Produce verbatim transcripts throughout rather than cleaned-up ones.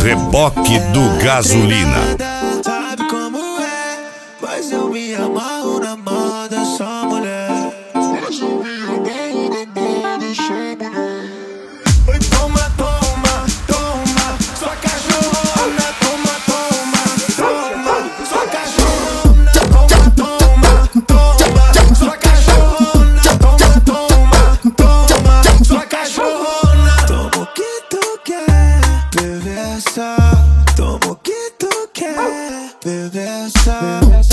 reboque do Gasolina. Sabe como é, mas eu me amarro na mão dessa mulher. Mas eu me amarro na mão dessa mulher. Oi, toma, toma, toma, sua cachorrona. Toma, toma, toma, sua cachorrona. Toma, toma, toma, sua cachorrona. Toma, toma, toma, sua cachorrona. Toma o que tu quer, perversa. Toma o que tu quer, perversa.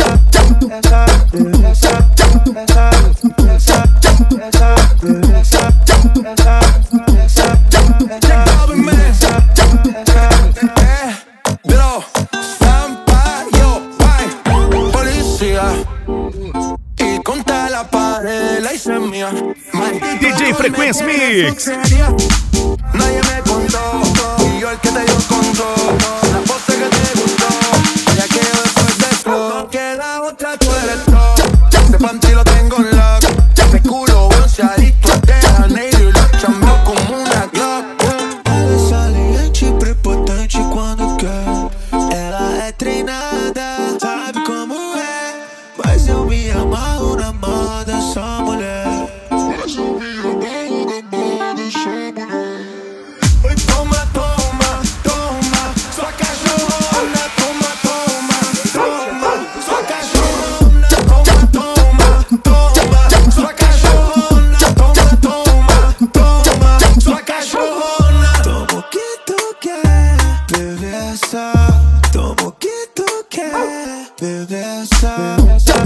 Y contra la pared la hice mía. D J Frequency Mix. Nadie me contó, y yo el que te dio control. La pose que te gustó, ya que después de esto no queda otra, tú eres todo. Ese panty lo tengo en lock. Ese culo bronceadito es de Janeiro y lo chambeó como una Glock. Ela é saliente e prepotente quando quer. Ela é treinada, sabe como é. Mas eu me amarro na mão dessa mulher. Mas eu me amarro na mão dessa mulher. Oi, toma, toma, toma, sua cachorrona. Toma, toma, toma, sua cachorrona. Toma, toma, toma, sua cachorrona. Toma, toma, toma, sua cachorrona. Toma o que tu quer, perversa. Toma o que tu quer, perversa.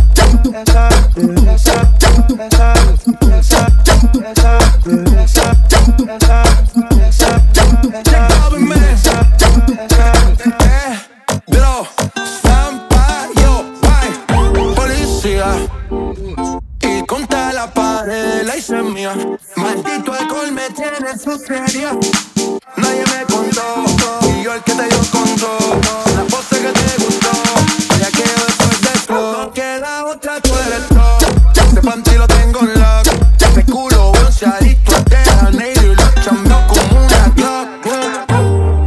Y contra la pared la hice mía. Maldito alcohol me tiene sucedido. Nadie me contó, y yo el que te dio control. La pose que te